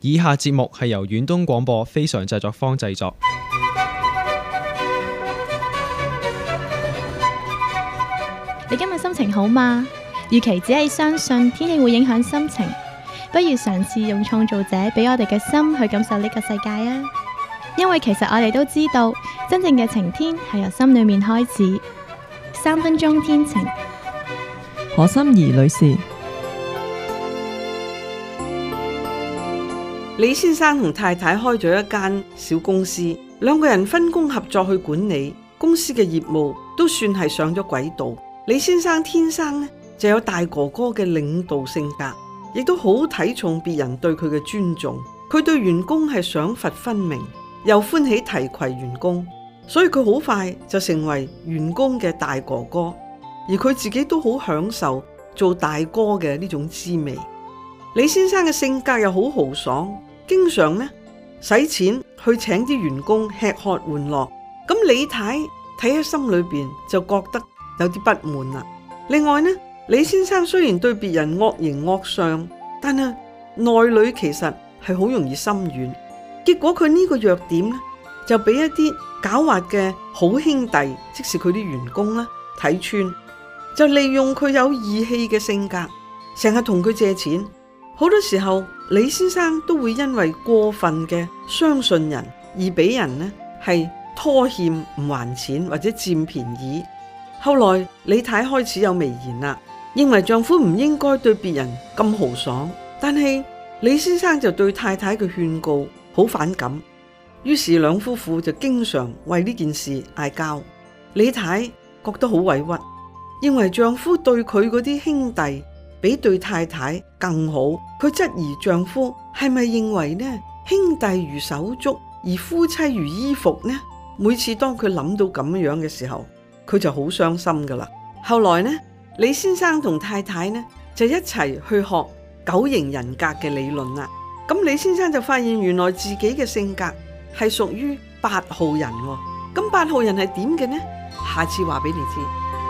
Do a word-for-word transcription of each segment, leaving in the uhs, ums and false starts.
以下節目係由遠東廣播非常製作坊製作。 你今日心情好嗎？與其只係相信天氣會影響心情，不如嘗試用創造者俾我哋嘅心去感受呢個世界啊！因為其實我哋都知道，真正嘅晴天係由心裏面開始。三分鐘天晴， 何心怡女士。 李先生同太太開咗一間小公司，兩個人分工合作去管理公司嘅業務，都算係上咗軌道。李先生天生呢就有大哥哥嘅領導性格，亦都好睇重別人對佢嘅尊重。佢對員工係賞罰分明，又歡喜提攜員工，所以佢好快就成為員工嘅大哥哥，而佢自己都好享受做大哥嘅呢種滋味。李先生嘅性格又好豪爽，經常呢使錢去請啲員工吃喝玩樂，咁李太睇喺心裏邊就覺得有啲不滿啦。另外呢，李先生雖然對別人惡形惡相，但係內裏其實係好容易心軟。結果佢呢個弱點呢，就俾一啲狡猾嘅好兄弟，即是佢啲員工啦睇穿，就利用佢有義氣嘅性格，成日同佢借錢。好多時候，李先生都會因為過分嘅相信人而俾人呢係拖欠唔還錢或者佔便宜。後來李太開始有微言啦，認為丈夫唔應該對別人咁豪爽，但係李先生就對太太嘅勸告好反感，於是兩夫婦就經常為呢件事嗌交。李太覺得好委屈，認為丈夫對佢嗰啲兄弟比對太太更好，佢質疑丈夫係咪認為呢兄弟如手足而夫妻如衣服呢？每次當佢諗到咁樣嘅時候，佢就好傷心噶啦。後來呢，李先生同太太呢就一齊去學九型人格嘅理論啦。咁李先生就發現原來自己嘅性格係屬於八號人喎。咁八號人係點嘅呢？下次話俾你知。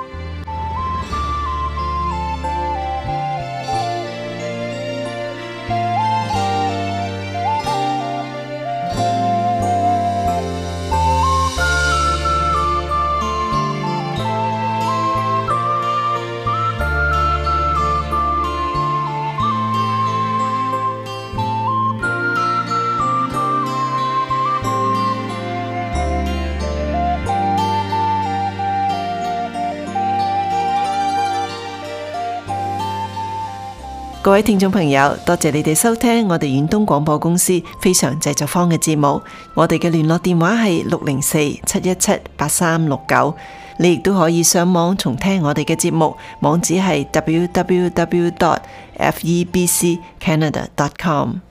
各位聽眾朋友，多謝你哋收聽我哋遠東廣播公司非常製作坊嘅節目。我哋嘅聯絡電話係六零四七一七八三六九。你亦都可以上網重聽我哋嘅節目，網址係 w w w dot f e b c canada dot com。